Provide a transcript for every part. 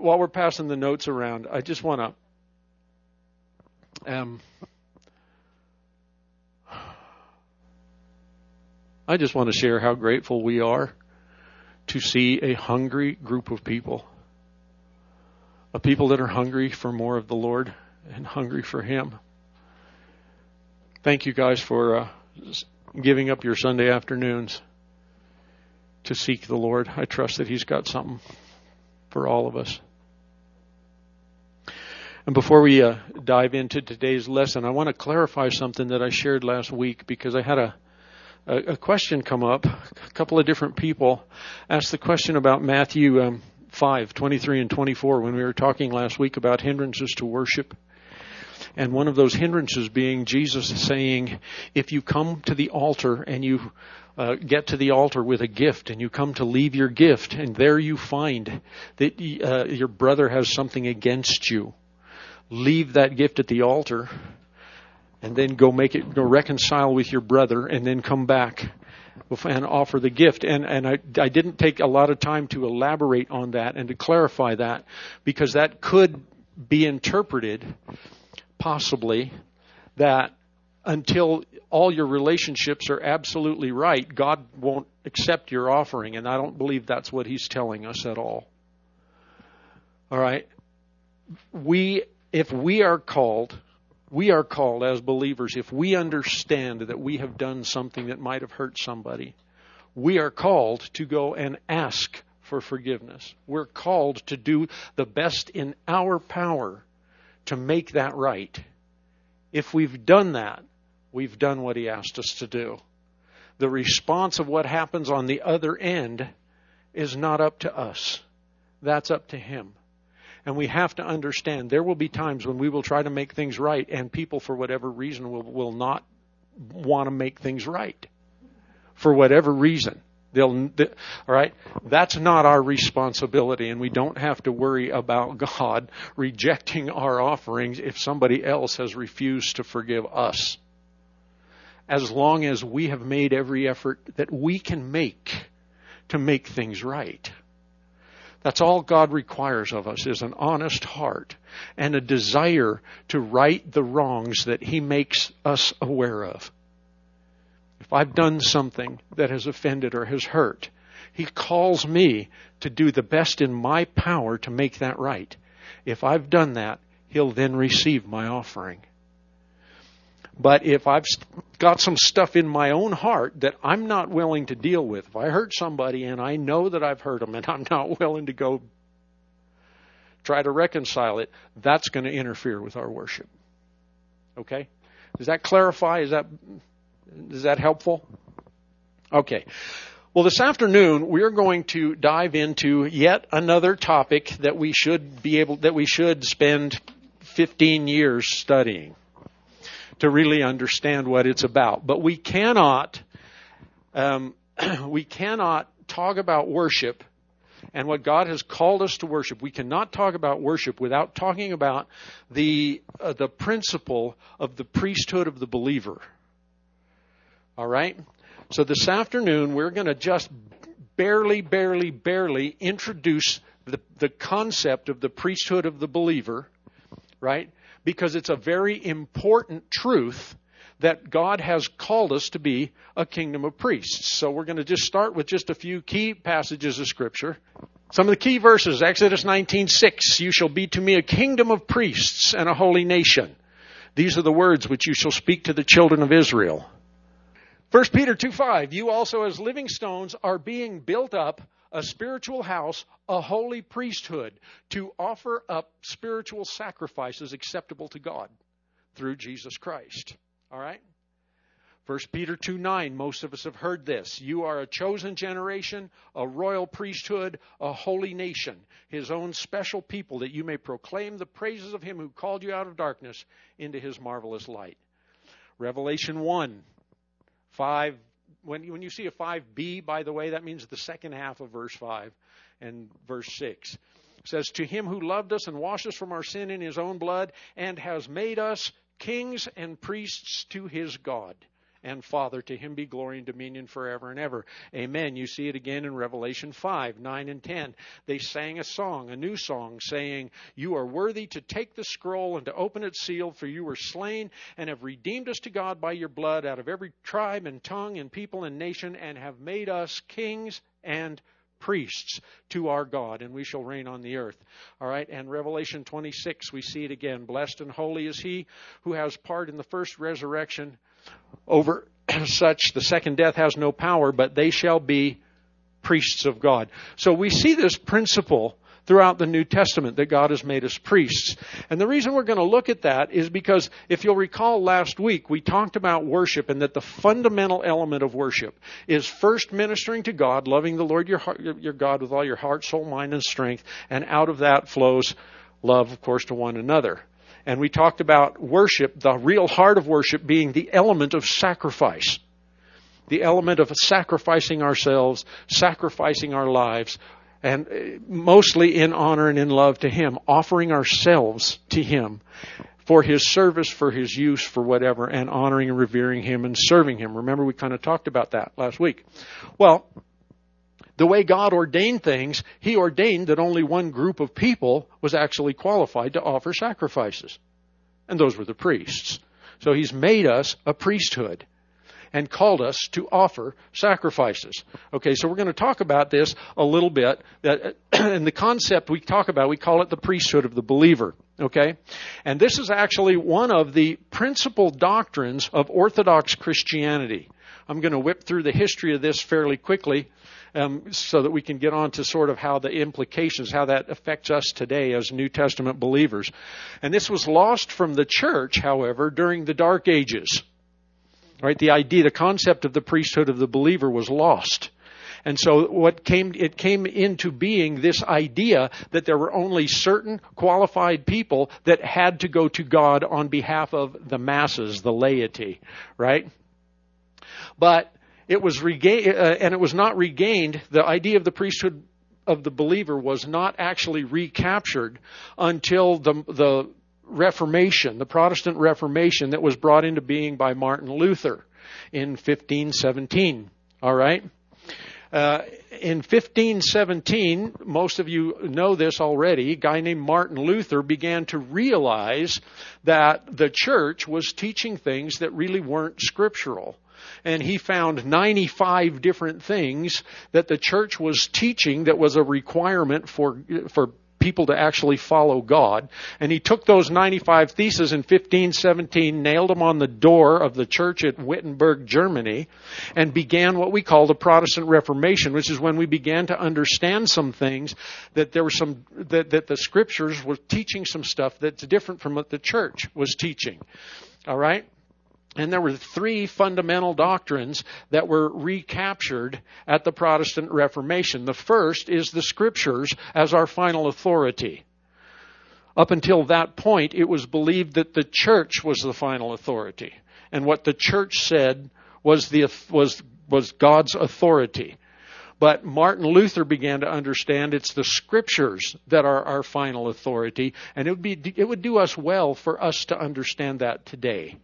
while we're passing the notes around, I just want to share how grateful we are to see a hungry group of people. A people that are hungry for more of the Lord and hungry for Him. Thank you guys for giving up your Sunday afternoons to seek the Lord. I trust that He's got something for all of us. And before we dive into today's lesson, I want to clarify something that I shared last week, because I had a question come up. A couple of different people asked the question about Matthew 5:23 and 24 when we were talking last week about hindrances to worship. And one of those hindrances being Jesus saying, if you come to the altar and you get to the altar with a gift and you come to leave your gift and there you find that your brother has something against you, leave that gift at the altar and then go reconcile with your brother and then come back and offer the gift. And I didn't take a lot of time to elaborate on that and to clarify that, because that could be interpreted possibly that until all your relationships are absolutely right, God won't accept your offering. And I don't believe that's what He's telling us at all. All right. If we are called as believers, if we understand that we have done something that might have hurt somebody, we are called to go and ask for forgiveness. We're called to do the best in our power to make that right. If we've done that, we've done what He asked us to do. The response of what happens on the other end is not up to us. That's up to Him. And we have to understand there will be times when we will try to make things right, and people, for whatever reason, will not want to make things right. For whatever reason. All right? That's not our responsibility, and we don't have to worry about God rejecting our offerings if somebody else has refused to forgive us. As long as we have made every effort that we can make to make things right. That's all God requires of us, is an honest heart and a desire to right the wrongs that He makes us aware of. If I've done something that has offended or has hurt, He calls me to do the best in my power to make that right. If I've done that, He'll then receive my offering. But if I've got some stuff in my own heart that I'm not willing to deal with, if I hurt somebody and I know that I've hurt them and I'm not willing to go try to reconcile it, that's going to interfere with our worship. Okay? Does that clarify? Is that helpful? Okay. Well, this afternoon we're going to dive into yet another topic that we should spend 15 years studying to really understand what it's about. But we cannot talk about worship and what God has called us to worship. We cannot talk about worship without talking about the principle of the priesthood of the believer. All right? So this afternoon, we're going to just barely introduce the concept of the priesthood of the believer, right? Because it's a very important truth that God has called us to be a kingdom of priests. So we're going to just start with just a few key passages of Scripture. Some of the key verses, Exodus 19:6, you shall be to me a kingdom of priests and a holy nation. These are the words which you shall speak to the children of Israel. 1 Peter 2:5, you also as living stones are being built up a spiritual house, a holy priesthood, to offer up spiritual sacrifices acceptable to God through Jesus Christ. All right? 1 Peter 2:9, most of us have heard this. You are a chosen generation, a royal priesthood, a holy nation, His own special people, that you may proclaim the praises of Him who called you out of darkness into His marvelous light. Revelation 1:5. When you see a 5b, by the way, that means the second half of verse 5 and verse 6. It says, to Him who loved us and washed us from our sin in His own blood and has made us kings and priests to His God. and Father. To him be glory and dominion forever and ever. Amen. You see it again in Revelation 5, 9, and 10. They sang a song, a new song, saying, "You are worthy to take the scroll and to open its seal, for you were slain and have redeemed us to God by your blood out of every tribe and tongue and people and nation, and have made us kings and priests to our God, and we shall reign on the earth." All right, and Revelation 26, we see it again. "Blessed and holy is he who has part in the first resurrection. Over such the second death has no power, but they shall be priests of God." So we see this principle throughout the New Testament, that God has made us priests. And the reason we're going to look at that is because, if you'll recall last week, we talked about worship, and that the fundamental element of worship is first ministering to God, loving the Lord your God with all your heart, soul, mind, and strength, and out of that flows love, of course, to one another. And we talked about worship, the real heart of worship being the element of sacrifice. The element of sacrificing ourselves, sacrificing our lives, and mostly in honor and in love to him, offering ourselves to him for his service, for his use, for whatever, and honoring and revering him and serving him. Remember, we kind of talked about that last week. Well, the way God ordained things, he ordained that only one group of people was actually qualified to offer sacrifices. And those were the priests. So he's made us a priesthood and called us to offer sacrifices. Okay, so we're going to talk about this a little bit. And the concept we talk about, we call it the priesthood of the believer. Okay? And this is actually one of the principal doctrines of Orthodox Christianity. I'm going to whip through the history of this fairly quickly, so that we can get on to sort of how the implications, how that affects us today as New Testament believers. And this was lost from the church, however, during the Dark Ages. Right? The idea, the concept of the priesthood of the believer was lost. And so it came into being this idea that there were only certain qualified people that had to go to God on behalf of the masses, the laity, right? But it was regained, and it was not regained. The idea of the priesthood of the believer was not actually recaptured until the Reformation, the Protestant Reformation, that was brought into being by Martin Luther in 1517. All right? In 1517, most of you know this already, a guy named Martin Luther began to realize that the church was teaching things that really weren't scriptural. And he found 95 different things that the church was teaching that was a requirement for people to actually follow God. And he took those 95 theses in 1517, nailed them on the door of the church at Wittenberg, Germany, and began what we call the Protestant Reformation, which is when we began to understand some things, that there were that the scriptures were teaching some stuff that's different from what the church was teaching. All right? And there were three fundamental doctrines that were recaptured at the Protestant Reformation. The first is the Scriptures as our final authority. Up until that point, it was believed that the church was the final authority. And what the church said was God's authority. But Martin Luther began to understand it's the Scriptures that are our final authority. And it would do us well for us to understand that today.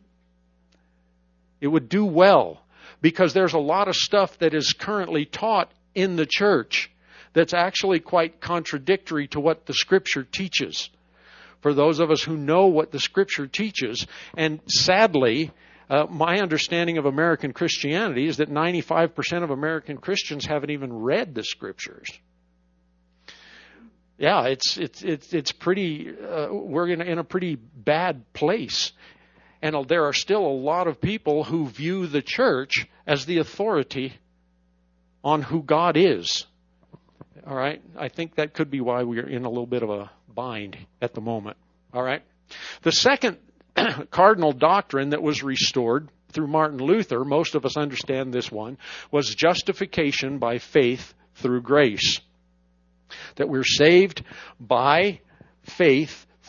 It would do well, because there's a lot of stuff that is currently taught in the church that's actually quite contradictory to what the Scripture teaches. For those of us who know what the Scripture teaches, and sadly, my understanding of American Christianity is that 95% of American Christians haven't even read the Scriptures. Yeah, it's pretty. We're in a pretty bad place. And there are still a lot of people who view the church as the authority on who God is. All right? I think that could be why we're in a little bit of a bind at the moment. All right? The second cardinal doctrine that was restored through Martin Luther, most of us understand this one, was justification by faith through grace. That we're saved by faith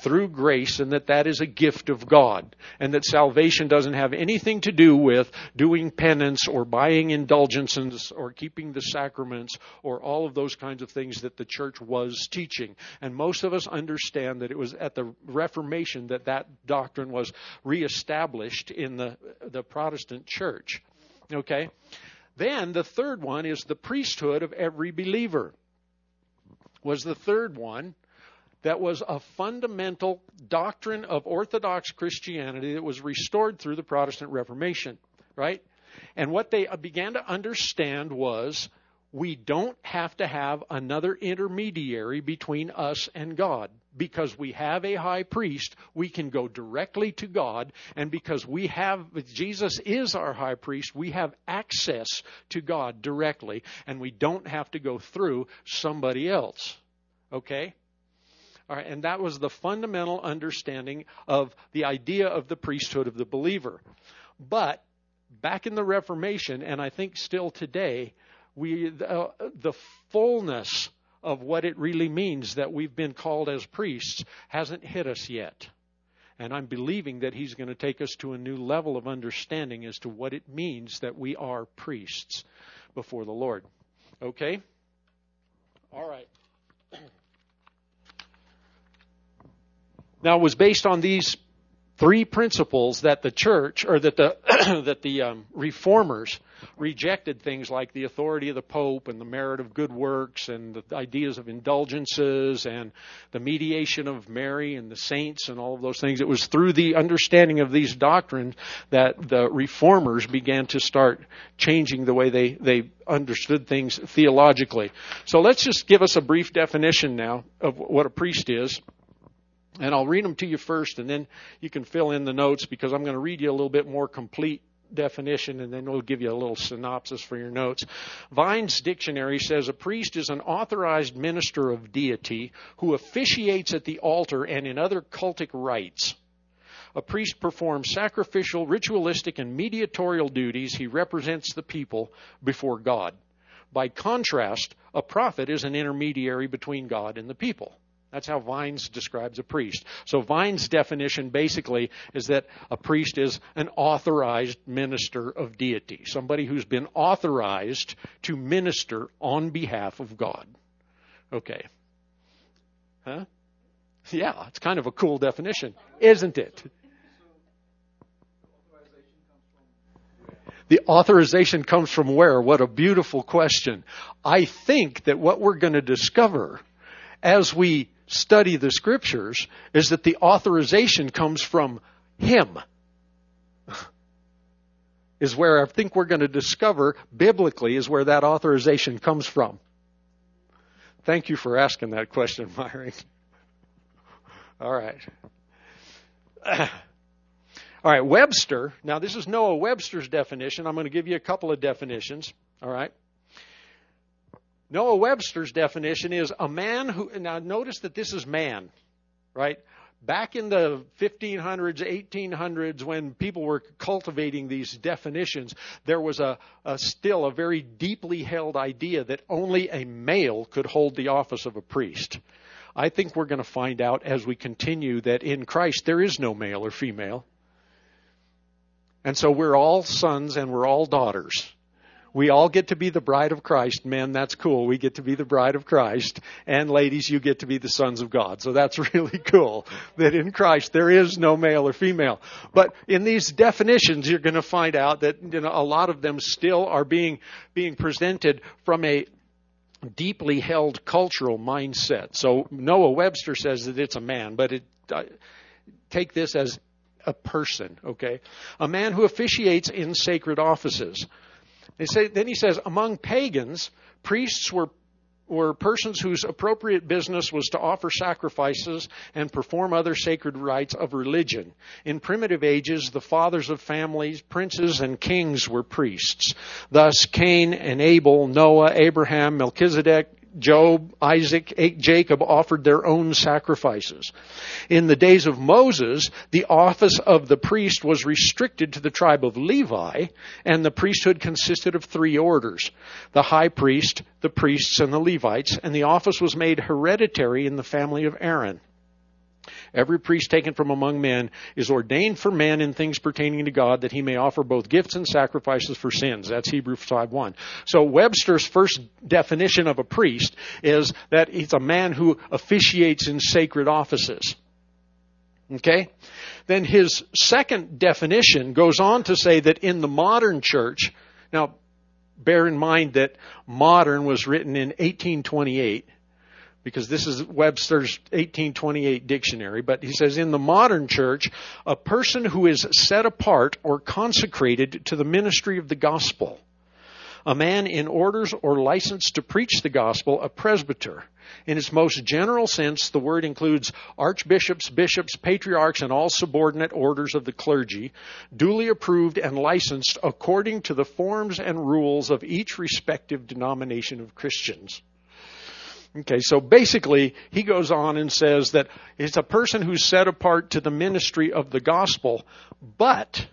through grace, and that is a gift of God, and that salvation doesn't have anything to do with doing penance or buying indulgences or keeping the sacraments or all of those kinds of things that the church was teaching. And most of us understand that it was at the Reformation that doctrine was reestablished in the Protestant church. Okay? Then the third one is the priesthood of every believer. Was the third one that was a fundamental doctrine of Orthodox Christianity that was restored through the Protestant Reformation, right? And what they began to understand was we don't have to have another intermediary between us and God. Because we have a high priest, we can go directly to God. And because Jesus is our high priest, we have access to God directly. And we don't have to go through somebody else. Okay? All right, and that was the fundamental understanding of the idea of the priesthood of the believer. But back in the Reformation, and I think still today, the fullness of what it really means that we've been called as priests hasn't hit us yet. And I'm believing that He's going to take us to a new level of understanding as to what it means that we are priests before the Lord. Okay? All right. Now, it was based on these three principles that the church, or that the reformers rejected things like the authority of the Pope and the merit of good works and the ideas of indulgences and the mediation of Mary and the saints and all of those things. It was through the understanding of these doctrines that the reformers began to start changing the way they understood things theologically. So let's just give us a brief definition now of what a priest is. And I'll read them to you first, and then you can fill in the notes, because I'm going to read you a little bit more complete definition, and then we'll give you a little synopsis for your notes. Vine's dictionary says a priest is an authorized minister of deity who officiates at the altar and in other cultic rites. A priest performs sacrificial, ritualistic, and mediatorial duties. He represents the people before God. By contrast, a prophet is an intermediary between God and the people. That's how Vines describes a priest. So Vines' definition basically is that a priest is an authorized minister of deity. Somebody who's been authorized to minister on behalf of God. Okay. Huh? Yeah, it's kind of a cool definition, isn't it? The authorization comes from where? What a beautiful question. I think that what we're going to discover as we study the Scriptures is that the authorization comes from Him. Is where I think we're going to discover biblically is where that authorization comes from. Thank you for asking that question, Myron. All right. All right, Webster. Now, this is Noah Webster's definition. I'm going to give you a couple of definitions. All right. Noah Webster's definition is a man who, now notice that this is man, right? Back in the 1500s, 1800s, when people were cultivating these definitions, there was still a very deeply held idea that only a male could hold the office of a priest. I think we're going to find out as we continue that in Christ there is no male or female. And so we're all sons and we're all daughters. We all get to be the bride of Christ. Men, that's cool. We get to be the bride of Christ. And ladies, you get to be the sons of God. So that's really cool that in Christ there is no male or female. But in these definitions, you're going to find out that a lot of them still are being presented from a deeply held cultural mindset. So Noah Webster says that it's a man, but take this as a person, okay? A man who officiates in sacred offices. Then he says, among pagans, priests were persons whose appropriate business was to offer sacrifices and perform other sacred rites of religion. In primitive ages, the fathers of families, princes, and kings were priests. Thus, Cain and Abel, Noah, Abraham, Melchizedek, Job, Isaac, Jacob offered their own sacrifices. In the days of Moses, the office of the priest was restricted to the tribe of Levi, and the priesthood consisted of three orders: the high priest, the priests, and the Levites, and the office was made hereditary in the family of Aaron. Every priest taken from among men is ordained for men in things pertaining to God, that he may offer both gifts and sacrifices for sins. That's Hebrews 5:1. So Webster's first definition of a priest is that he's a man who officiates in sacred offices. Okay? Then his second definition goes on to say that in the modern church, now bear in mind that modern was written in 1828, because this is Webster's 1828 dictionary, but he says, in the modern church, a person who is set apart or consecrated to the ministry of the gospel. A man in orders or licensed to preach the gospel, a presbyter. In its most general sense, the word includes archbishops, bishops, patriarchs, and all subordinate orders of the clergy, duly approved and licensed according to the forms and rules of each respective denomination of Christians. Okay, so basically, he goes on and says that it's a person who's set apart to the ministry of the gospel, but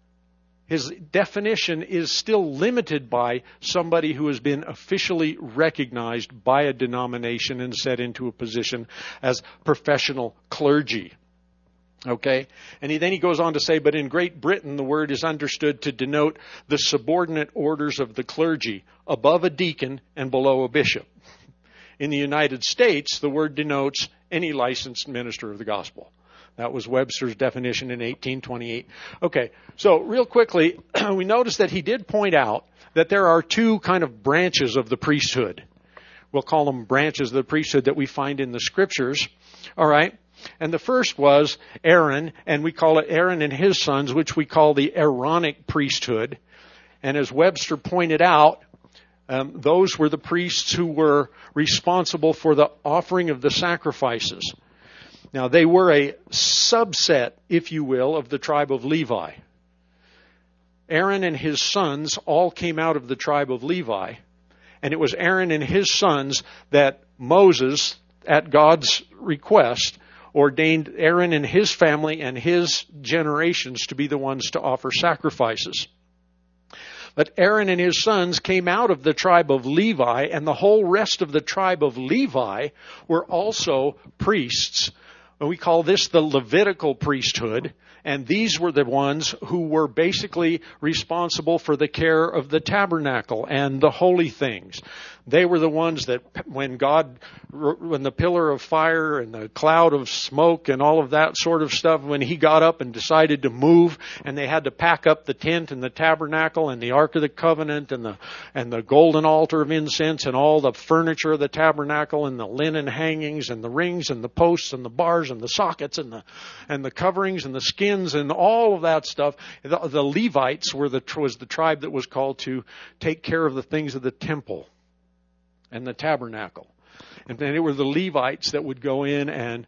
his definition is still limited by somebody who has been officially recognized by a denomination and set into a position as professional clergy. Okay? And then he goes on to say, but in Great Britain, the word is understood to denote the subordinate orders of the clergy, above a deacon and below a bishop. In the United States, the word denotes any licensed minister of the gospel. That was Webster's definition in 1828. Okay, so real quickly, we notice that he did point out that there are two kind of branches of the priesthood. We'll call them branches of the priesthood that we find in the scriptures. All right? And the first was Aaron, and we call it Aaron and his sons, which we call the Aaronic priesthood. And as Webster pointed out, those were the priests who were responsible for the offering of the sacrifices. Now, they were a subset, if you will, of the tribe of Levi. Aaron and his sons all came out of the tribe of Levi, and it was Aaron and his sons that Moses, at God's request, ordained Aaron and his family and his generations to be the ones to offer sacrifices. But Aaron and his sons came out of the tribe of Levi, and the whole rest of the tribe of Levi were also priests. And we call this the Levitical priesthood, and these were the ones who were basically responsible for the care of the tabernacle and the holy things. They were the ones that when the pillar of fire and the cloud of smoke and all of that sort of stuff, when he got up and decided to move, and they had to pack up the tent and the tabernacle and the Ark of the Covenant and the golden altar of incense and all the furniture of the tabernacle and the linen hangings and the rings and the posts and the bars and the sockets and the coverings and the skins and all of that stuff. The Levites was the tribe that was called to take care of the things of the temple and the tabernacle. And then it were the Levites that would go in and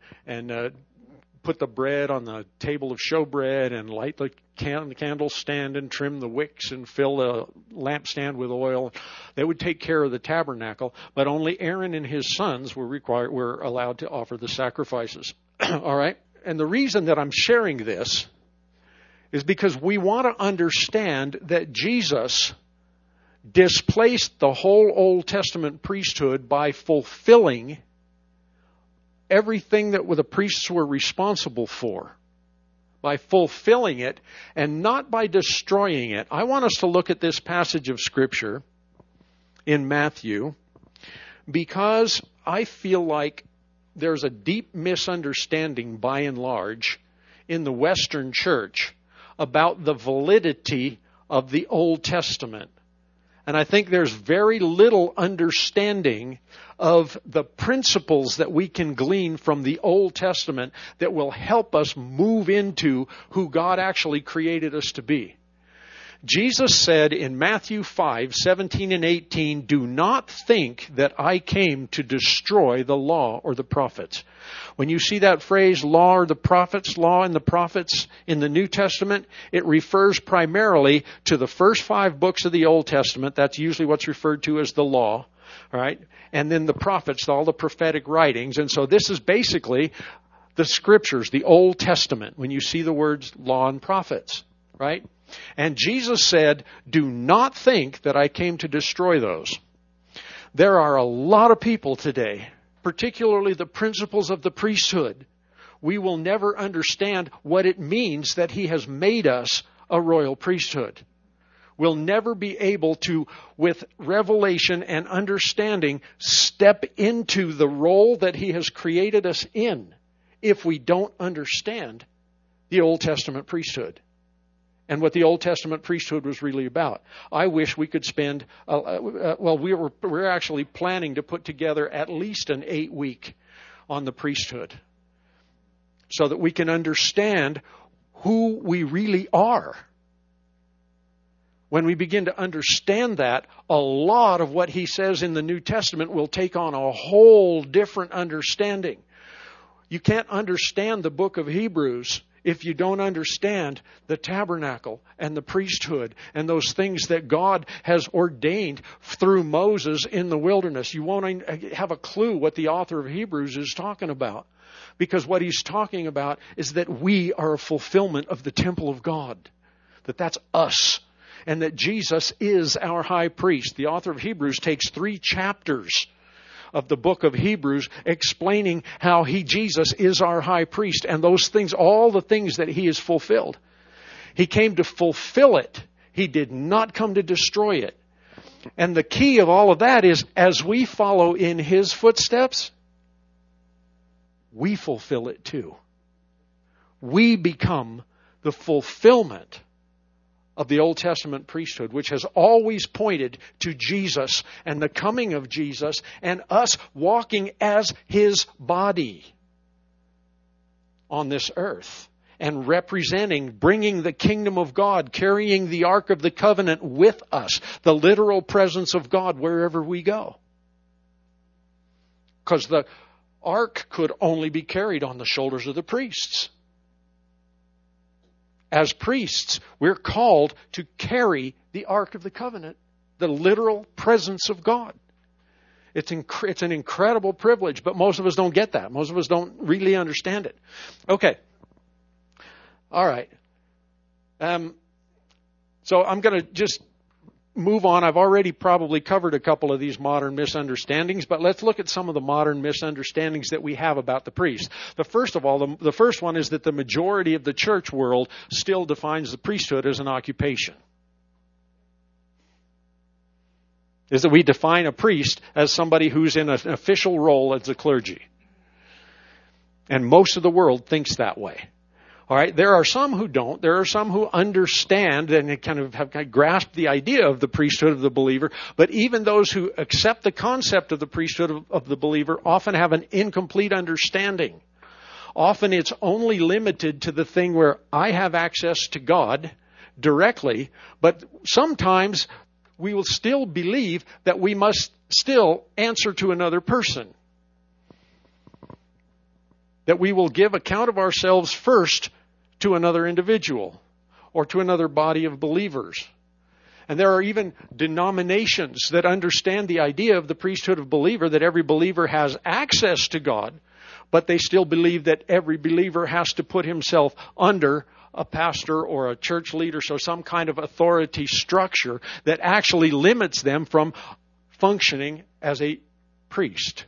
put the bread on the table of showbread and light the candle stand and trim the wicks and fill the lampstand with oil. They would take care of the tabernacle, but only Aaron and his sons were allowed to offer the sacrifices. All right? And the reason that I'm sharing this is because we want to understand that Jesus displaced the whole Old Testament priesthood by fulfilling everything that the priests were responsible for. By fulfilling it and not by destroying it. I want us to look at this passage of Scripture in Matthew because I feel like there's a deep misunderstanding by and large in the Western church about the validity of the Old Testament. And I think there's very little understanding of the principles that we can glean from the Old Testament that will help us move into who God actually created us to be. Jesus said in Matthew 5:17 and 18, "Do not think that I came to destroy the law or the prophets." When you see that phrase, law and the prophets in the New Testament, it refers primarily to the first 5 books of the Old Testament. That's usually what's referred to as the law, all right? And then the prophets, all the prophetic writings. And so this is basically the scriptures, the Old Testament, when you see the words law and prophets, right? And Jesus said, "Do not think that I came to destroy those." There are a lot of people today, particularly the principles of the priesthood, we will never understand what it means that He has made us a royal priesthood. We'll never be able to, with revelation and understanding, step into the role that He has created us in if we don't understand the Old Testament priesthood and what the Old Testament priesthood was really about. I wish we could spend, we're actually planning to put together at least an 8-week on the priesthood so that we can understand who we really are. When we begin to understand that, a lot of what He says in the New Testament will take on a whole different understanding. You can't understand the book of Hebrews if you don't understand the tabernacle and the priesthood and those things that God has ordained through Moses in the wilderness. You won't have a clue what the author of Hebrews is talking about, because what he's talking about is that we are a fulfillment of the temple of God, that's us, and that Jesus is our high priest. The author of Hebrews takes 3 chapters of the book of Hebrews explaining how Jesus is our high priest, and those things, all the things that He has fulfilled. He came to fulfill it. He did not come to destroy it. And the key of all of that is, as we follow in His footsteps, we fulfill it too. We become the fulfillment of the Old Testament priesthood, which has always pointed to Jesus and the coming of Jesus and us walking as His body on this earth and representing, bringing the kingdom of God, carrying the Ark of the Covenant with us, the literal presence of God wherever we go. Because the Ark could only be carried on the shoulders of the priests. As priests, we're called to carry the Ark of the Covenant, the literal presence of God. It's an incredible privilege, but most of us don't get that. Most of us don't really understand it. Okay. All right. So I'm going to just move on. I've already probably covered a couple of these modern misunderstandings, but let's look at some of the modern misunderstandings that we have about the priest. The first one is that the majority of the church world still defines the priesthood as an occupation. Is that we define a priest as somebody who's in an official role as the clergy. And most of the world thinks that way. All right, there are some who don't. There are some who understand and kind of have grasped the idea of the priesthood of the believer. But even those who accept the concept of the priesthood of the believer often have an incomplete understanding. Often it's only limited to the thing where I have access to God directly, but sometimes we will still believe that we must still answer to another person. That we will give account of ourselves first to another individual or to another body of believers. And there are even denominations that understand the idea of the priesthood of believer, that every believer has access to God, but they still believe that every believer has to put himself under a pastor or a church leader, so some kind of authority structure that actually limits them from functioning as a priest.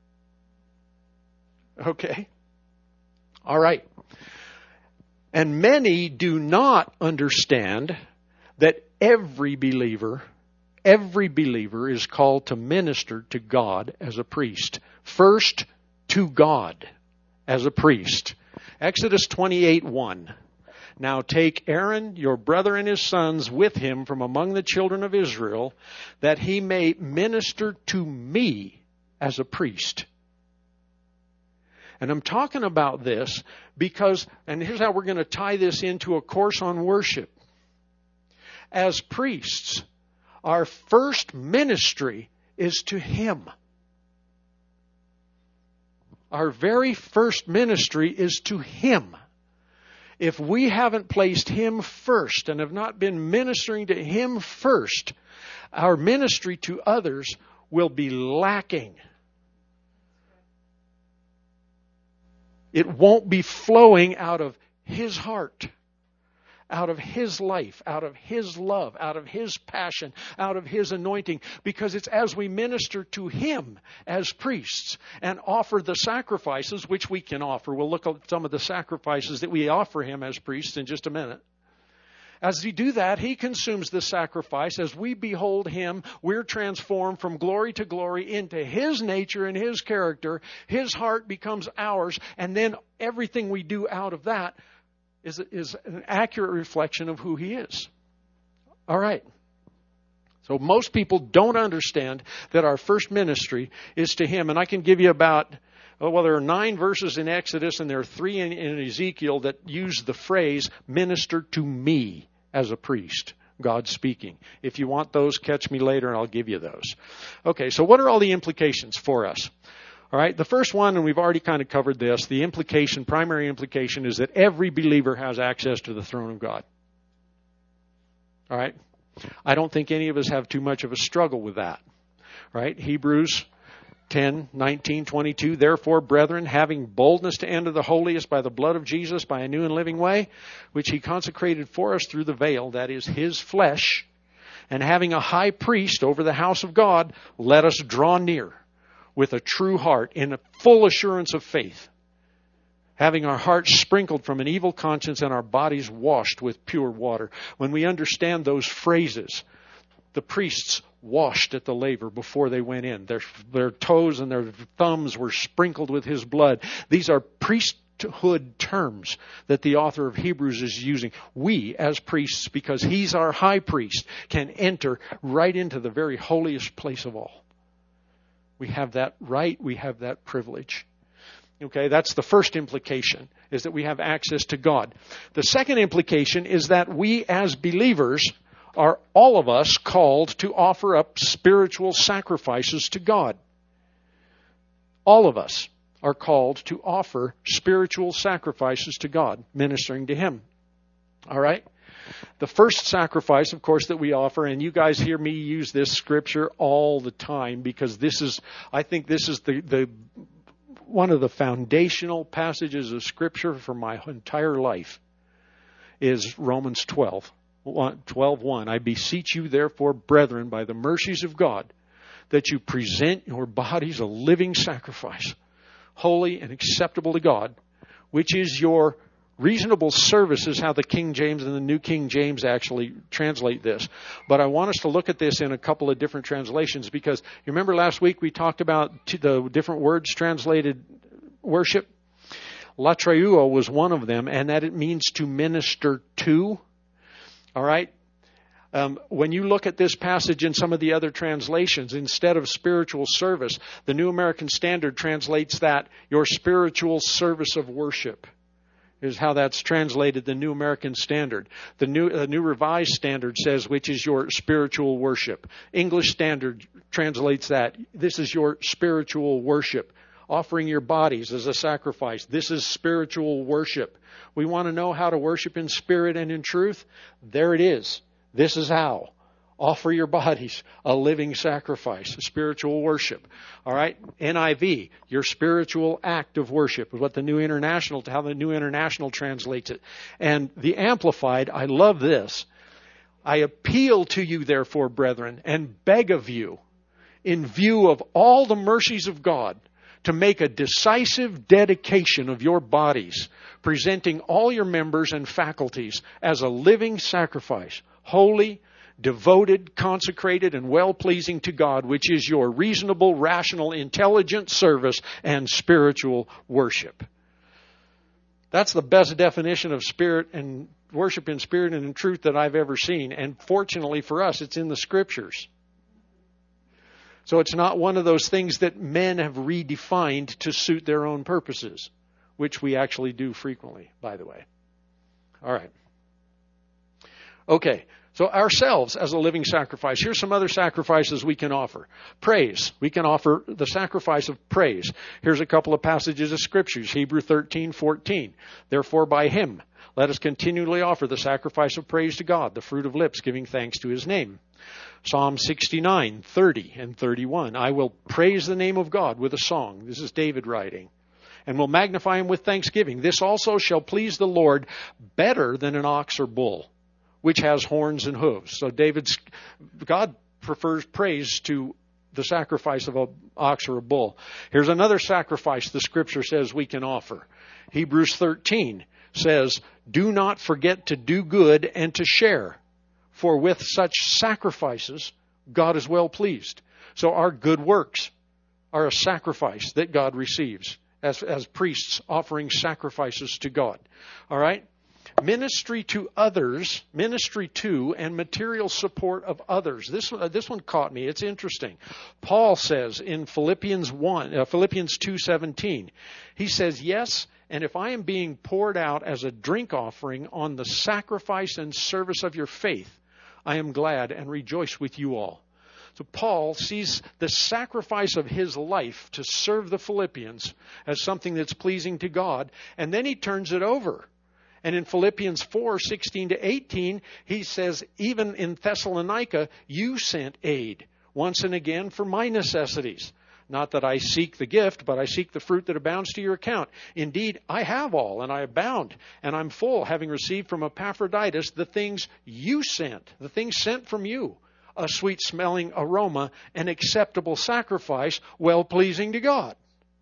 Okay? All right. And many do not understand that every believer is called to minister to God as a priest. First, to God as a priest. Exodus 28:1. Now take Aaron, your brother, and his sons with him from among the children of Israel, that he may minister to me as a priest. And I'm talking about this because, and here's how we're going to tie this into a course on worship. As priests, our first ministry is to Him. Our very first ministry is to Him. If we haven't placed Him first and have not been ministering to Him first, our ministry to others will be lacking. It won't be flowing out of His heart, out of His life, out of His love, out of His passion, out of His anointing, because it's as we minister to Him as priests and offer the sacrifices which we can offer. We'll look at some of the sacrifices that we offer Him as priests in just a minute. As we do that, He consumes the sacrifice. As we behold Him, we're transformed from glory to glory into His nature and His character. His heart becomes ours, and then everything we do out of that is an accurate reflection of who He is. All right. So most people don't understand that our first ministry is to Him. And I can give you about, there are 9 verses in Exodus and there are 3 in Ezekiel that use the phrase, minister to me as a priest. God speaking. If you want those, catch me later and I'll give you those. Okay, so what are all the implications for us? All right, the first one, and we've already kind of covered this, the primary implication is that every believer has access to the throne of God. All right? I don't think any of us have too much of a struggle with that. Right? Hebrews 10:19-22. Therefore, brethren, having boldness to enter the holiest by the blood of Jesus, by a new and living way, which He consecrated for us through the veil, that is His flesh, and having a high priest over the house of God, let us draw near with a true heart in a full assurance of faith, having our hearts sprinkled from an evil conscience and our bodies washed with pure water. When we understand those phrases, the priests washed at the laver before they went in. Their toes and their thumbs were sprinkled with His blood. These are priesthood terms that the author of Hebrews is using. We, as priests, because He's our high priest, can enter right into the very holiest place of all. We have that right. We have that privilege. Okay, that's the first implication, is that we have access to God. The second implication is that we as believers are, all of us, called to offer up spiritual sacrifices to God. All of us are called to offer spiritual sacrifices to God, ministering to Him. All right? The first sacrifice, of course, that we offer, and you guys hear me use this scripture all the time because I think this is the one of the foundational passages of Scripture for my entire life, is Romans 12:1. I beseech you, therefore, brethren, by the mercies of God, that you present your bodies a living sacrifice, holy and acceptable to God, which is your reasonable service, is how the King James and the New King James actually translate this. But I want us to look at this in a couple of different translations, because you remember last week we talked about the different words translated worship. Latreuo was one of them, and that it means to minister to. All right? When you look at this passage in some of the other translations, instead of spiritual service, the New American Standard translates that your spiritual service of worship, is how that's translated, the New American Standard. The New Revised Standard says, which is your spiritual worship. English Standard translates that. This is your spiritual worship. Offering your bodies as a sacrifice. This is spiritual worship. We want to know how to worship in spirit and in truth? There it is. This is how. Offer your bodies a living sacrifice, spiritual worship. All right? NIV, your spiritual act of worship, is what how the New International translates it. And the Amplified, I love this. I appeal to you, therefore, brethren, and beg of you, in view of all the mercies of God, to make a decisive dedication of your bodies, presenting all your members and faculties as a living sacrifice, holy, devoted, consecrated, and well-pleasing to God, which is your reasonable, rational, intelligent service and spiritual worship. That's the best definition of spirit and worship in spirit and in truth that I've ever seen. And fortunately for us, it's in the Scriptures. So it's not one of those things that men have redefined to suit their own purposes, which we actually do frequently, by the way. All right. Okay. So ourselves as a living sacrifice. Here's some other sacrifices we can offer. Praise. We can offer the sacrifice of praise. Here's a couple of passages of Scriptures. Hebrews 13:14. Therefore by Him, let us continually offer the sacrifice of praise to God, the fruit of lips giving thanks to His name. Psalm 69:30 and 31. I will praise the name of God with a song. This is David writing. and will magnify him with thanksgiving. This also shall please the Lord better than an ox or bull, which has horns and hooves. So God prefers praise to the sacrifice of an ox or a bull. Here's another sacrifice the Scripture says we can offer. Hebrews 13 says, do not forget to do good and to share, for with such sacrifices God is well pleased. So our good works are a sacrifice that God receives as priests offering sacrifices to God. All right? Ministry to others, ministry to and material support of others. This one caught me. It's interesting. Paul says in Philippians 2:17, he says, yes, and if I am being poured out as a drink offering on the sacrifice and service of your faith, I am glad and rejoice with you all. So Paul sees the sacrifice of his life to serve the Philippians as something that's pleasing to God, and then he turns it over. And in Philippians 4:16-18, he says, even in Thessalonica, you sent aid once and again for my necessities. Not that I seek the gift, but I seek the fruit that abounds to your account. Indeed, I have all, and I abound, and I'm full, having received from Epaphroditus the things you sent, the things sent from you, a sweet-smelling aroma, an acceptable sacrifice, well-pleasing to God.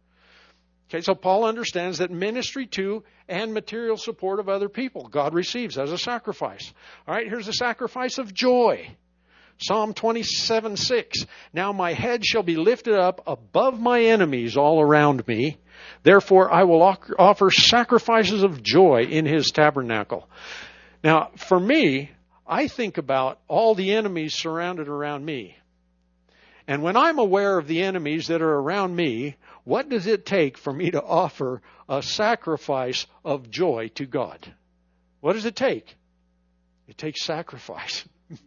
Okay, so Paul understands that ministry to and material support of other people God receives as a sacrifice. All right, here's the sacrifice of joy. Psalm 27:6. Now my head shall be lifted up above my enemies all around me. Therefore I will offer sacrifices of joy in his tabernacle. Now, for me, I think about all the enemies surrounded around me. And when I'm aware of the enemies that are around me, what does it take for me to offer a sacrifice of joy to God? What does it take? It takes sacrifice.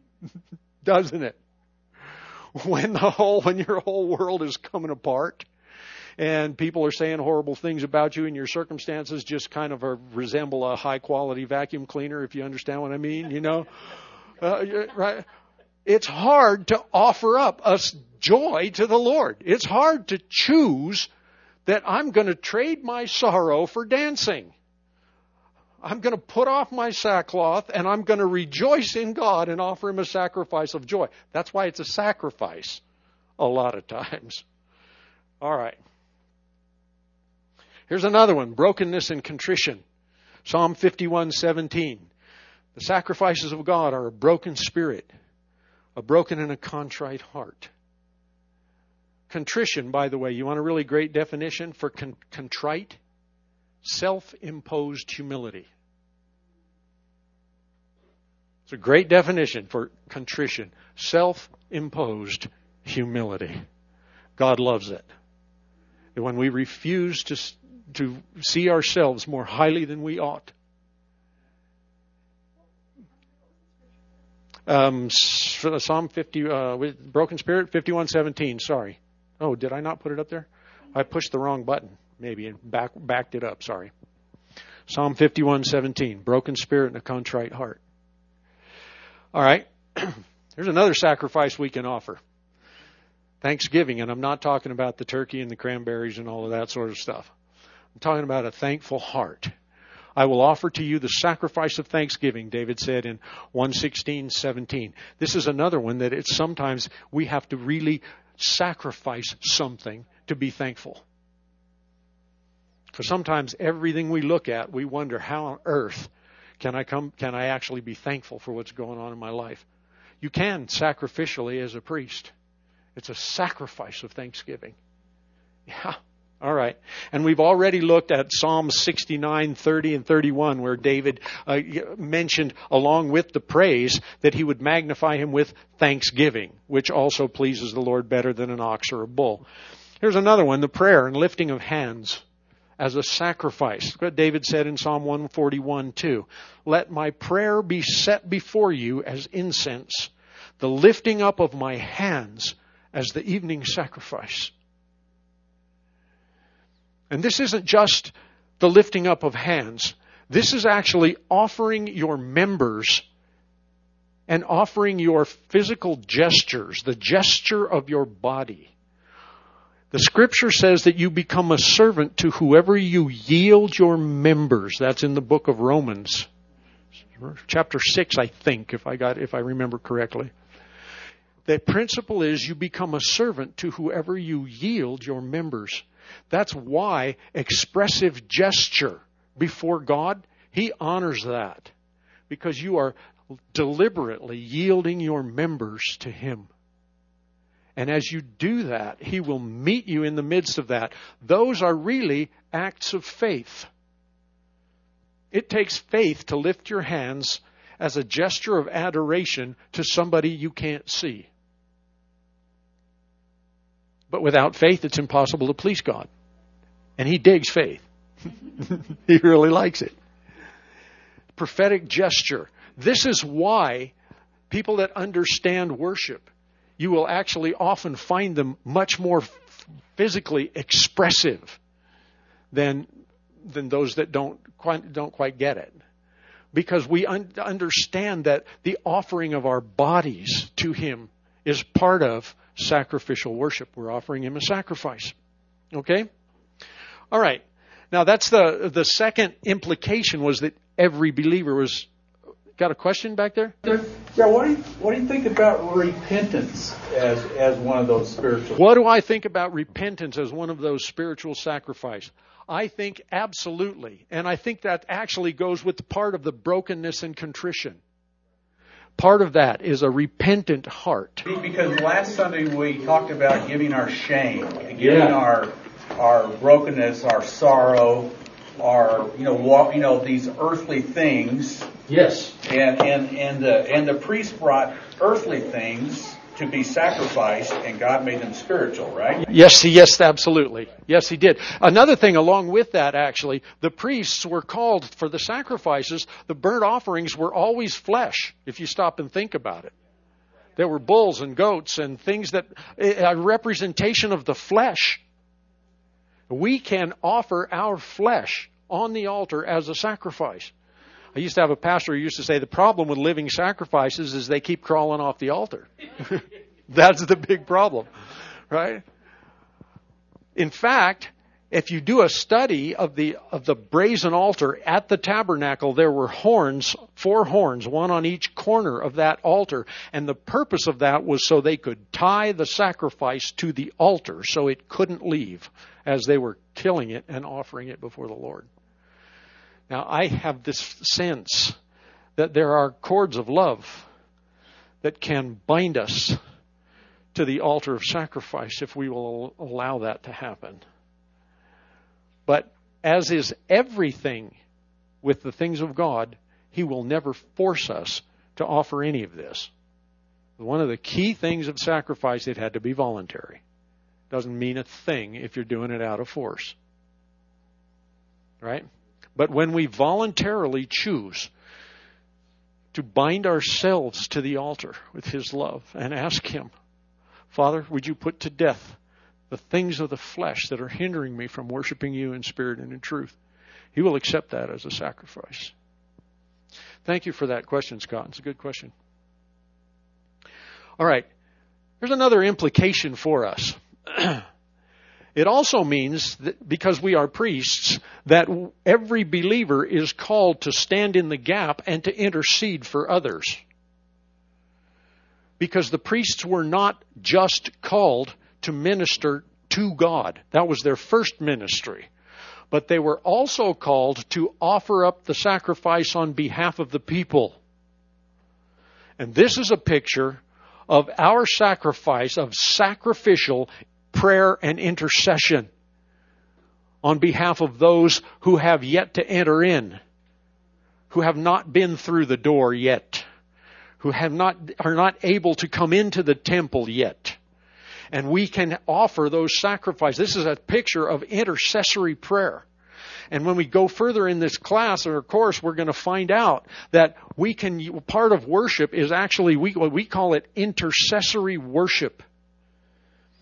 Doesn't it? When your whole world is coming apart and people are saying horrible things about you and your circumstances just kind of resemble a high quality vacuum cleaner, if you understand what I mean, you know, right? It's hard to offer up us joy to the Lord. It's hard to choose that I'm going to trade my sorrow for dancing. I'm going to put off my sackcloth and I'm going to rejoice in God and offer him a sacrifice of joy. That's why it's a sacrifice a lot of times. All right. Here's another one, brokenness and contrition. Psalm 51:17. The sacrifices of God are a broken spirit, a broken and a contrite heart. Contrition, by the way, you want a really great definition for contrite? Self-imposed humility. It's a great definition for contrition. Self-imposed humility. God loves it. And when we refuse to see ourselves more highly than we ought. Psalm 50, with broken spirit, 51:17. Sorry. Oh, did I not put it up there? I pushed the wrong button, maybe, and backed it up. Sorry. Psalm 51:17. Broken spirit and a contrite heart. All right. Here's another sacrifice we can offer. Thanksgiving, and I'm not talking about the turkey and the cranberries and all of that sort of stuff. I'm talking about a thankful heart. I will offer to you the sacrifice of thanksgiving, David said in 1:16-17. This is another one that it's sometimes we have to really sacrifice something to be thankful. Because sometimes everything we look at, we wonder, how on earth can I actually be thankful for what's going on in my life? You can sacrificially as a priest. It's a sacrifice of thanksgiving. Yeah. All right. And we've already looked at Psalms 69, 30, and 31, where David mentioned, along with the praise, that he would magnify him with thanksgiving, which also pleases the Lord better than an ox or a bull. Here's another one, the prayer and lifting of hands as a sacrifice. What David said in Psalm 141:2. Let my prayer be set before you as incense, the lifting up of my hands as the evening sacrifice. And this isn't just the lifting up of hands. This is actually offering your members and offering your physical gestures, the gesture of your body. The Scripture says that you become a servant to whoever you yield your members. That's in the book of Romans, chapter 6, I think, if I remember correctly. The principle is you become a servant to whoever you yield your members. That's why expressive gesture before God, He honors that, because you are deliberately yielding your members to Him. And as you do that, He will meet you in the midst of that. Those are really acts of faith. It takes faith to lift your hands as a gesture of adoration to somebody you can't see. But without faith, it's impossible to please God. And He digs faith. He really likes it. Prophetic gesture. This is why people that understand worship, you will actually often find them much more physically expressive than those that don't quite get it. Because we understand that the offering of our bodies to Him is part of sacrificial worship. We're offering Him a sacrifice. Okay? All right. Now that's the second implication, was that every believer was... Got a question back there? Yeah, what do you think about repentance as one of those spiritual... What do I think about repentance as one of those spiritual sacrifice? I think absolutely. And I think that actually goes with the part of the brokenness and contrition. Part of that is a repentant heart. Because last Sunday we talked about giving our shame, giving our brokenness, our sorrow, our these earthly things. Yes. And the priest brought earthly things to be sacrificed, and God made them spiritual, right? Yes, absolutely. Yes, He did. Another thing along with that, actually, the priests were called for the sacrifices. The burnt offerings were always flesh, if you stop and think about it. There were bulls and goats and things that, a representation of the flesh. We can offer our flesh on the altar as a sacrifice. I used to have a pastor who used to say the problem with living sacrifices is they keep crawling off the altar. That's the big problem, right? In fact, if you do a study of the brazen altar at the tabernacle, there were horns, 4 horns, one on each corner of that altar. And the purpose of that was so they could tie the sacrifice to the altar so it couldn't leave as they were killing it and offering it before the Lord. Now, I have this sense that there are cords of love that can bind us to the altar of sacrifice if we will allow that to happen. But as is everything with the things of God, He will never force us to offer any of this. One of the key things of sacrifice, it had to be voluntary. Doesn't mean a thing if you're doing it out of force. Right? But when we voluntarily choose to bind ourselves to the altar with His love and ask Him, Father, would you put to death the things of the flesh that are hindering me from worshiping you in spirit and in truth? He will accept that as a sacrifice. Thank you for that question, Scott. It's a good question. All right. There's another implication for us. It also means that because we are priests, that every believer is called to stand in the gap and to intercede for others. Because the priests were not just called to minister to God. That was their first ministry. But they were also called to offer up the sacrifice on behalf of the people. And this is a picture of our sacrifice, of sacrificial prayer and intercession on behalf of those who have yet to enter in, who have not been through the door yet, who are not able to come into the temple yet. And we can offer those sacrifices. This is a picture of intercessory prayer. And when we go further in this class or course, we're going to find out that part of worship is actually, we call it intercessory worship.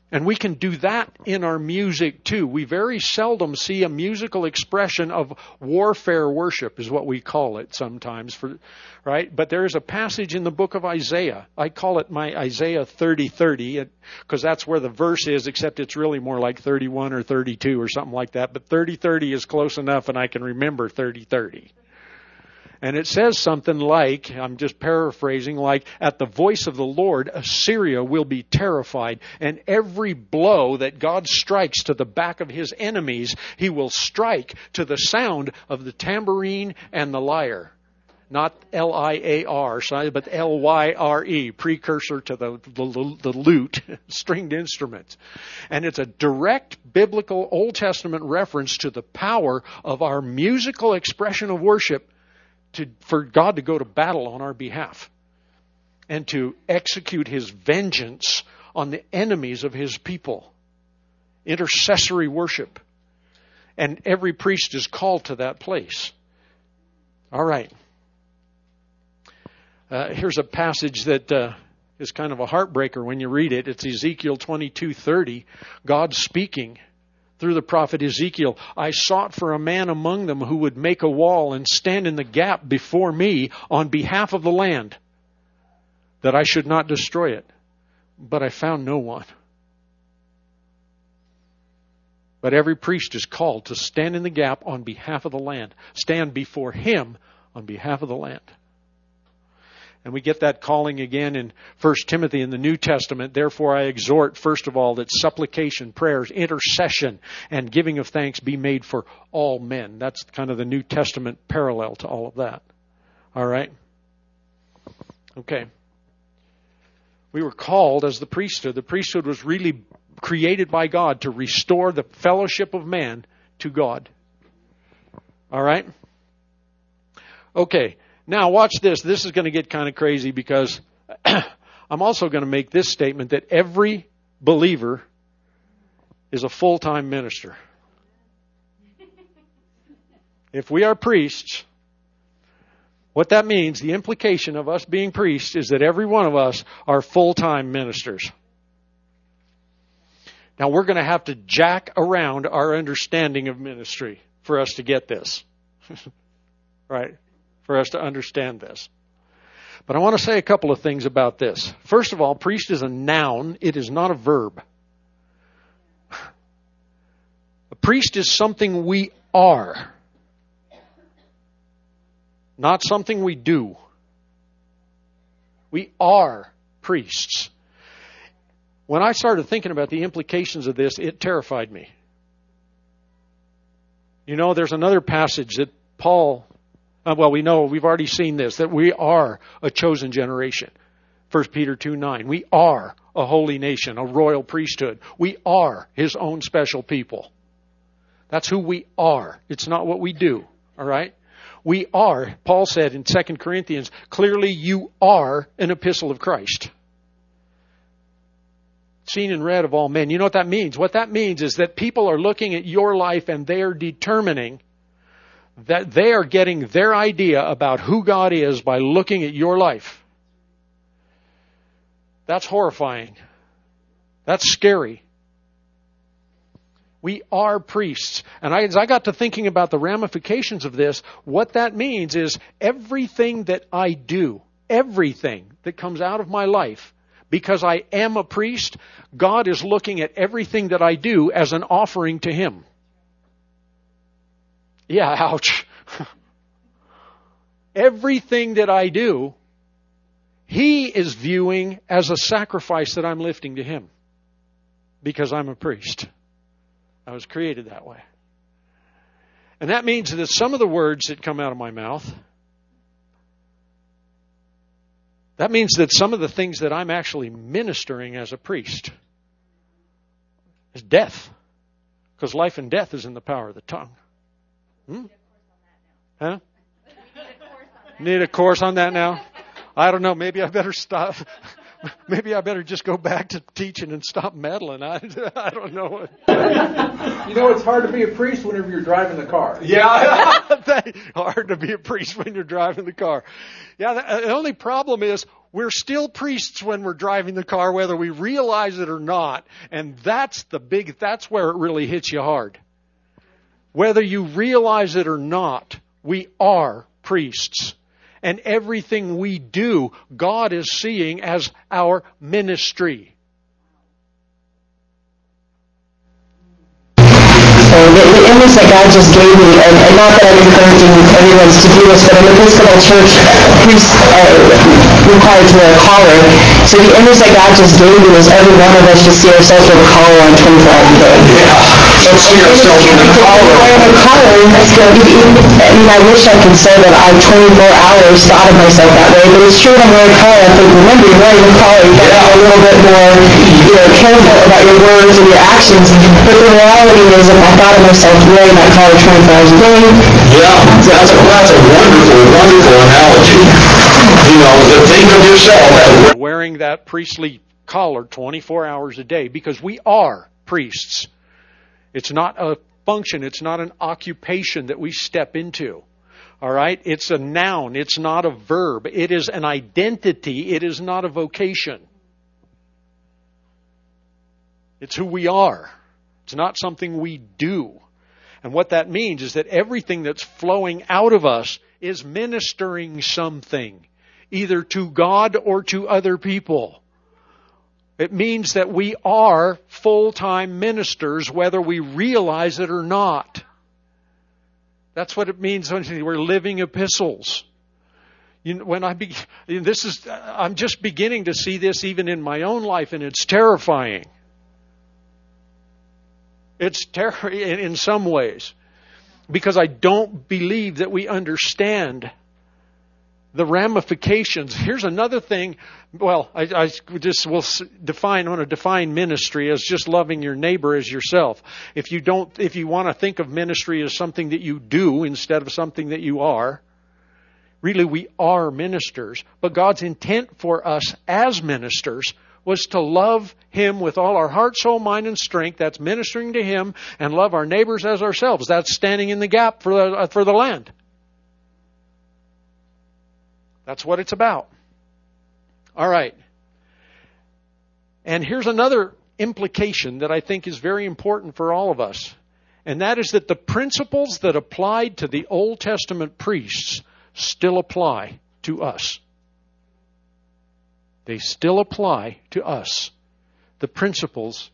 And we can do that in our music too. We very seldom see a musical expression of warfare worship, is what we call it sometimes, right? But there is a passage in the book of Isaiah. I call it my Isaiah 30:30, because that's where the verse is, except it's really more like 31 or 32 or something like that. But 30:30 is close enough, and I can remember 30:30. And it says something like, I'm just paraphrasing, like, at the voice of the Lord, Assyria will be terrified, and every blow that God strikes to the back of his enemies, he will strike to the sound of the tambourine and the lyre. Not L-I-A-R, but L-Y-R-E, precursor to the lute, stringed instruments. And it's a direct biblical Old Testament reference to the power of our musical expression of worship for God to go to battle on our behalf and to execute his vengeance on the enemies of his people. Intercessory worship. And every priest is called to that place. All right. Here's a passage that is kind of a heartbreaker when you read it. It's Ezekiel 22:30. God speaking through the prophet Ezekiel. I sought for a man among them who would make a wall and stand in the gap before me on behalf of the land, that I should not destroy it. But I found no one. But every priest is called to stand in the gap on behalf of the land. Stand before him on behalf of the land. And we get that calling again in 1 Timothy in the New Testament. Therefore I exhort, first of all, that supplication, prayers, intercession, and giving of thanks be made for all men. That's kind of the New Testament parallel to all of that. All right? Okay. We were called as the priesthood. The priesthood was really created by God to restore the fellowship of man to God. All right? Okay. Now, watch this. This is going to get kind of crazy because I'm also going to make this statement that every believer is a full-time minister. If we are priests, what that means, the implication of us being priests, is that every one of us are full-time ministers. Now, we're going to have to jack around our understanding of ministry for us to get this. Right? For us to understand this. But I want to say a couple of things about this. First of all, priest is a noun. It is not a verb. A priest is something we are, not something we do. We are priests. When I started thinking about the implications of this, it terrified me. You know, there's another passage that Paul... Well, we know, we've already seen this, that we are a chosen generation. 1 Peter 2:9. We are a holy nation, a royal priesthood. We are his own special people. That's who we are. It's not what we do. All right? We are, Paul said in 2 Corinthians, clearly you are an epistle of Christ. Seen and read of all men. You know what that means? What that means is that people are looking at your life and they are determining that they are getting their idea about who God is by looking at your life. That's horrifying. That's scary. We are priests. And as I got to thinking about the ramifications of this, what that means is everything that I do, everything that comes out of my life, because I am a priest, God is looking at everything that I do as an offering to him. Yeah, ouch. Everything that I do, he is viewing as a sacrifice that I'm lifting to him. Because I'm a priest. I was created that way. And that means that some of the words that come out of my mouth, that means that some of the things that I'm actually ministering as a priest is death. Because life and death is in the power of the tongue. Huh? Need a course on that now? I don't know. Maybe I better stop. Maybe I better just go back to teaching and stop meddling. I don't know. You know, it's hard to be a priest whenever you're driving the car. Yeah. Hard to be a priest when you're driving the car. Yeah, the only problem is We're still priests when we're driving the car, whether we realize it or not. And that's where it really hits you hard. Whether you realize it or not, we are priests. And everything we do, God is seeing as our ministry. So the image that God just gave me, and not that I'm encouraging everyone to do this, but in the Episcopal Church, priests are required to wear a collar. So the image that God just gave me is every one of us should see ourselves with a collar on 24 hours a day. Yeah, so see yourself with a collar. Wearing a collar, I wish I could say that I 24 hours thought of myself that way, but it's true when I'm wearing a collar, I think, remember, you're wearing a collar, you got to be a little bit more careful about your words and your actions. But the reality is, if I thought of myself wearing that collar 24 hours a day. Yeah, that's a wonderful, wonderful analogy. To think of yourself as wearing that priestly collar 24 hours a day, because we are priests. It's not a function. It's not an occupation that we step into. All right? It's a noun. It's not a verb. It is an identity. It is not a vocation. It's who we are. It's not something we do. And what that means is that everything that's flowing out of us is ministering something, either to God or to other people. It means that we are full-time ministers, whether we realize it or not. That's what it means when we're living epistles. I'm just beginning to see this even in my own life, and it's terrifying. It's terrifying in some ways, because I don't believe that we understand the ramifications. Here's another thing. Well, I want to define ministry as just loving your neighbor as yourself. If you want to think of ministry as something that you do instead of something that you are, really we are ministers. But God's intent for us as ministers was to love Him with all our heart, soul, mind, and strength. That's ministering to Him, and love our neighbors as ourselves. That's standing in the gap for the land. That's what it's about. All right. And here's another implication that I think is very important for all of us. And that is that the principles that applied to the Old Testament priests still apply to us. They still apply to us. The principles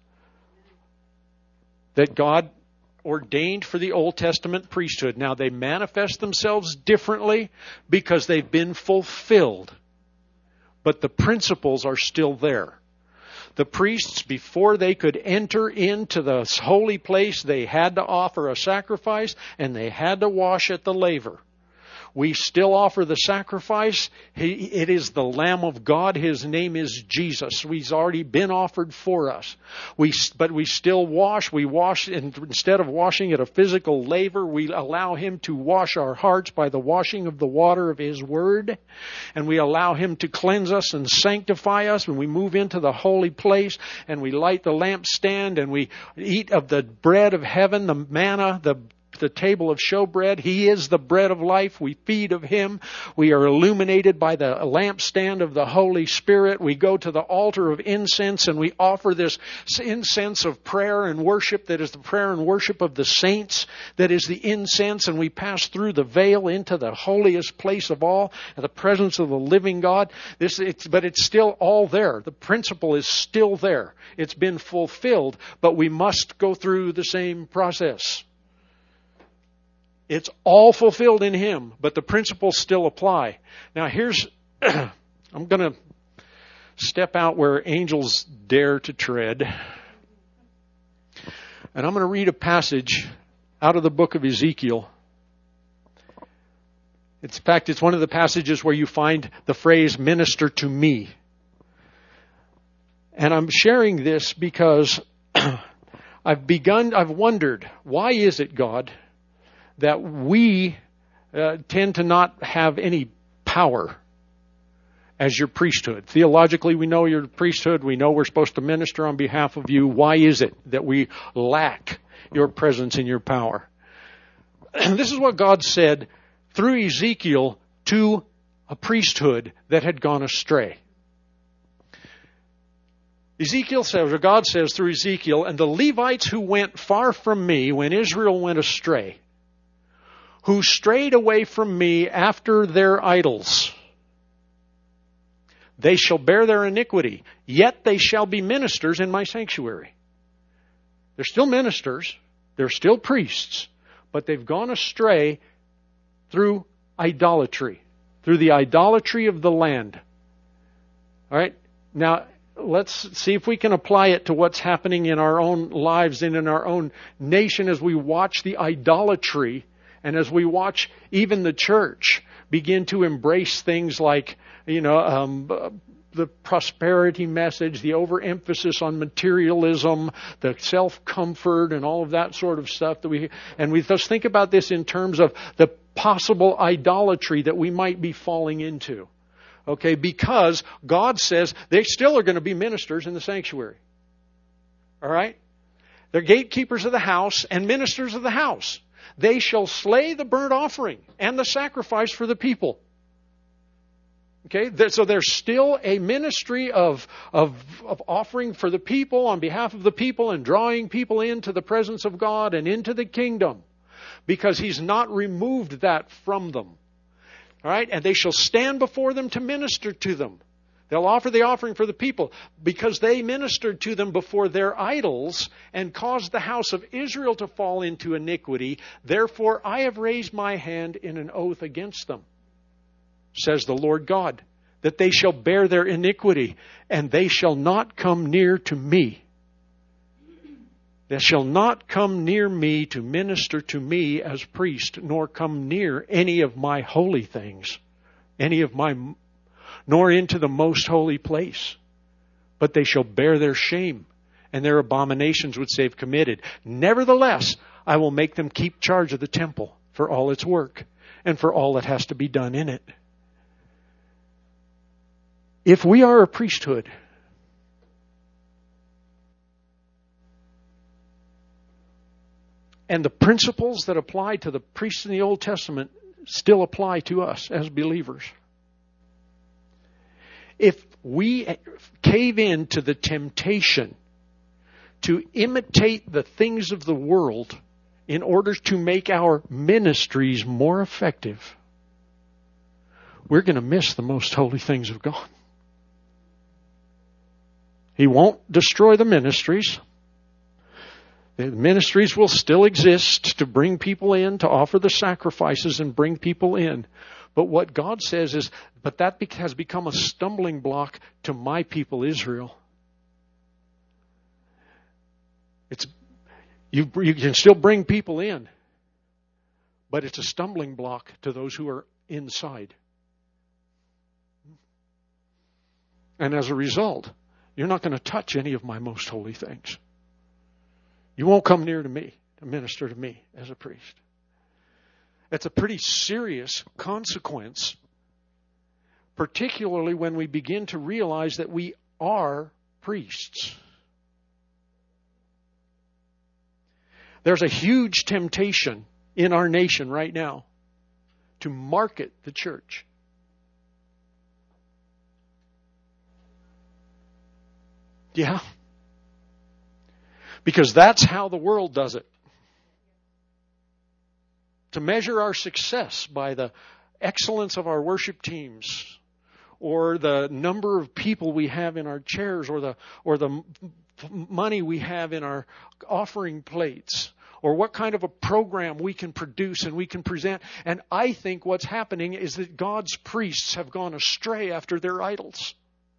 that God ordained for the Old Testament priesthood. Now, they manifest themselves differently because they've been fulfilled. But the principles are still there. The priests, before they could enter into the holy place, they had to offer a sacrifice, and they had to wash at the laver. We still offer the sacrifice. It is the Lamb of God. His name is Jesus. He's already been offered for us. But we still wash. We wash, and instead of washing at a physical laver, we allow Him to wash our hearts by the washing of the water of His Word. And we allow Him to cleanse us and sanctify us when we move into the holy place, and we light the lampstand, and we eat of the bread of heaven, the manna, the table of showbread. He is the bread of life. We feed of Him. We are illuminated by the lampstand of the Holy Spirit. We go to the altar of incense, and we offer this incense of prayer and worship that is the prayer and worship of the saints, that is the incense, and we pass through the veil into the holiest place of all, in the presence of the living God. But it's still all there. The principle is still there. It's been fulfilled, but we must go through the same process. It's all fulfilled in Him, but the principles still apply. Now I'm going to step out where angels dare to tread. And I'm going to read a passage out of the book of Ezekiel. In fact, it's one of the passages where you find the phrase, minister to me. And I'm sharing this because I've wondered, why is it, God, that we tend to not have any power as your priesthood? Theologically, we know your priesthood. We know we're supposed to minister on behalf of you. Why is it that we lack your presence and your power? This is what God said through Ezekiel to a priesthood that had gone astray. Ezekiel says, or God says through Ezekiel, and the Levites who went far from me when Israel went astray, who strayed away from me after their idols, they shall bear their iniquity, yet they shall be ministers in my sanctuary. They're still ministers, they're still priests, but they've gone astray through idolatry, through the idolatry of the land. All right? Now, let's see if we can apply it to what's happening in our own lives and in our own nation as we watch the idolatry and as we watch even the church begin to embrace things like, the prosperity message, the overemphasis on materialism, the self-comfort, and all of that sort of stuff and we just think about this in terms of the possible idolatry that we might be falling into. Okay, because God says they still are going to be ministers in the sanctuary. All right? They're gatekeepers of the house and ministers of the house. They shall slay the burnt offering and the sacrifice for the people. Okay, so there's still a ministry of offering for the people on behalf of the people and drawing people into the presence of God and into the kingdom, because He's not removed that from them. All right, and they shall stand before them to minister to them. They'll offer the offering for the people because they ministered to them before their idols and caused the house of Israel to fall into iniquity. Therefore, I have raised my hand in an oath against them, says the Lord God, that they shall bear their iniquity, and they shall not come near to me. They shall not come near me to minister to me as priest, nor come near any of my holy things, nor into the most holy place. But they shall bear their shame, and their abominations which they've committed. Nevertheless, I will make them keep charge of the temple for all its work, and for all that has to be done in it. If we are a priesthood, and the principles that apply to the priests in the Old Testament still apply to us as believers, if we cave in to the temptation to imitate the things of the world in order to make our ministries more effective, we're going to miss the most holy things of God. He won't destroy the ministries. The ministries will still exist to bring people in, to offer the sacrifices and bring people in. But what God says is, but that has become a stumbling block to my people Israel. You can still bring people in, but it's a stumbling block to those who are inside. And as a result, you're not going to touch any of my most holy things. You won't come near to me, to minister to me as a priest. That's a pretty serious consequence, particularly when we begin to realize that we are priests. There's a huge temptation in our nation right now to market the church. Yeah. Because that's how the world does it. To measure our success by the excellence of our worship teams, or the number of people we have in our chairs, or the money we have in our offering plates, or what kind of a program we can produce and we can present. And I think what's happening is that God's priests have gone astray after their idols.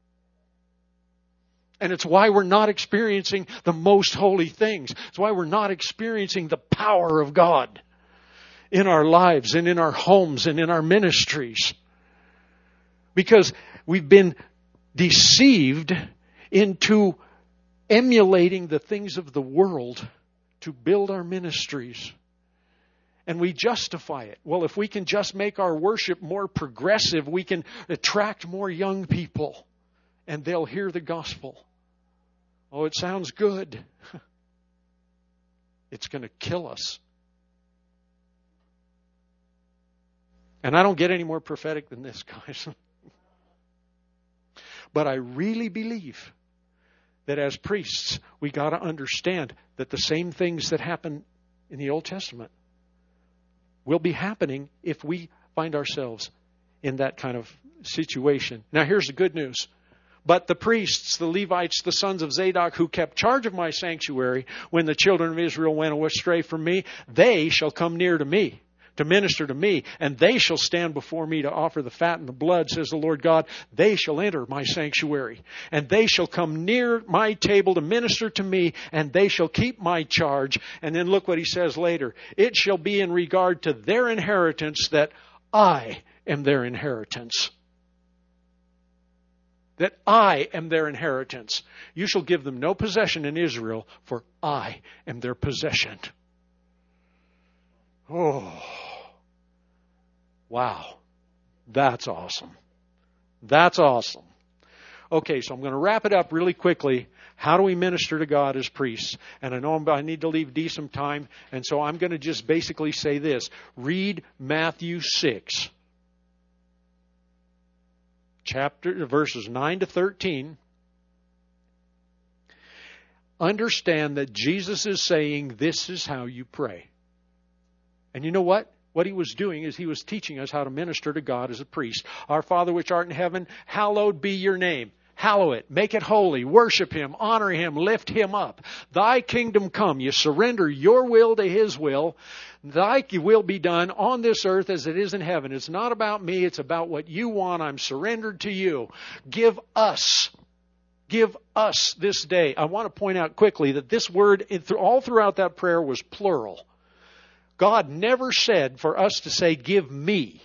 And it's why we're not experiencing the most holy things. It's why we're not experiencing the power of God in our lives and in our homes and in our ministries. Because we've been deceived into emulating the things of the world to build our ministries. And we justify it. Well, if we can just make our worship more progressive, we can attract more young people and they'll hear the gospel. Oh, it sounds good. It's going to kill us. And I don't get any more prophetic than this, guys. But I really believe that as priests, we got to understand that the same things that happen in the Old Testament will be happening if we find ourselves in that kind of situation. Now, here's the good news. But the priests, the Levites, the sons of Zadok, who kept charge of my sanctuary when the children of Israel went astray from me, they shall come near to me, to minister to me, and they shall stand before me to offer the fat and the blood, says the Lord God. They shall enter my sanctuary, and they shall come near my table to minister to me, and they shall keep my charge. And then look what he says later. It shall be in regard to their inheritance that I am their inheritance. That I am their inheritance. You shall give them no possession in Israel, for I am their possession. Oh, wow. That's awesome. That's awesome. Okay, so I'm going to wrap it up really quickly. How do we minister to God as priests? And I know I need to leave Dee some time, and so I'm going to just basically say this. Read Matthew 6. Verses 9 to 13. Understand that Jesus is saying, this is how you pray. And you know what? What he was doing is he was teaching us how to minister to God as a priest. Our Father which art in heaven, hallowed be your name. Hallow it. Make it holy. Worship Him. Honor Him. Lift Him up. Thy kingdom come. You surrender your will to His will. Thy will be done on this earth as it is in heaven. It's not about me. It's about what you want. I'm surrendered to you. Give us this day. I want to point out quickly that this word, all throughout that prayer, was plural. God never said for us to say, give me.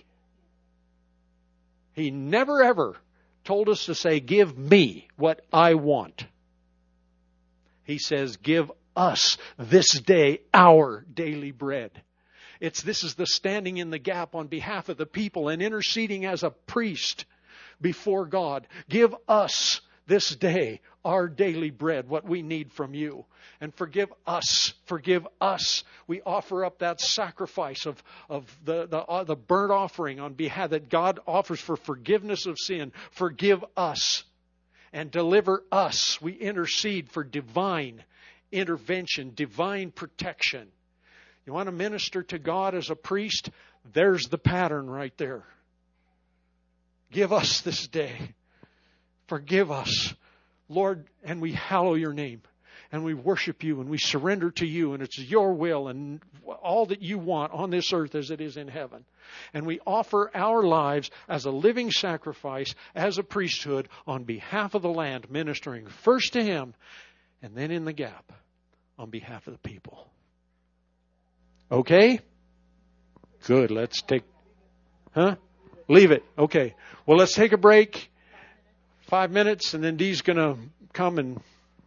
He never ever told us to say, give me what I want. He says, give us this day our daily bread. This is the standing in the gap on behalf of the people and interceding as a priest before God. Give us this day our daily bread, what we need from you. And forgive us. Forgive us. We offer up that sacrifice of the burnt offering on behalf that God offers for forgiveness of sin. Forgive us and deliver us. We intercede for divine intervention, divine protection. You want to minister to God as a priest? There's the pattern right there. Give us this day. Forgive us, Lord, and we hallow your name. And we worship you and we surrender to you, and it's your will and all that you want on this earth as it is in heaven. And we offer our lives as a living sacrifice, as a priesthood, on behalf of the land, ministering first to Him and then in the gap on behalf of the people. Okay? Good. Let's take... Leave it. Okay. Well, let's take a break. 5 minutes, and then Dee's going to come and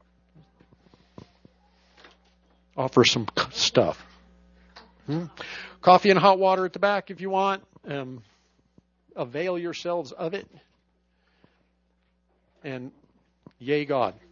offer some stuff. Coffee and hot water at the back if you want. Avail yourselves of it. And yay God.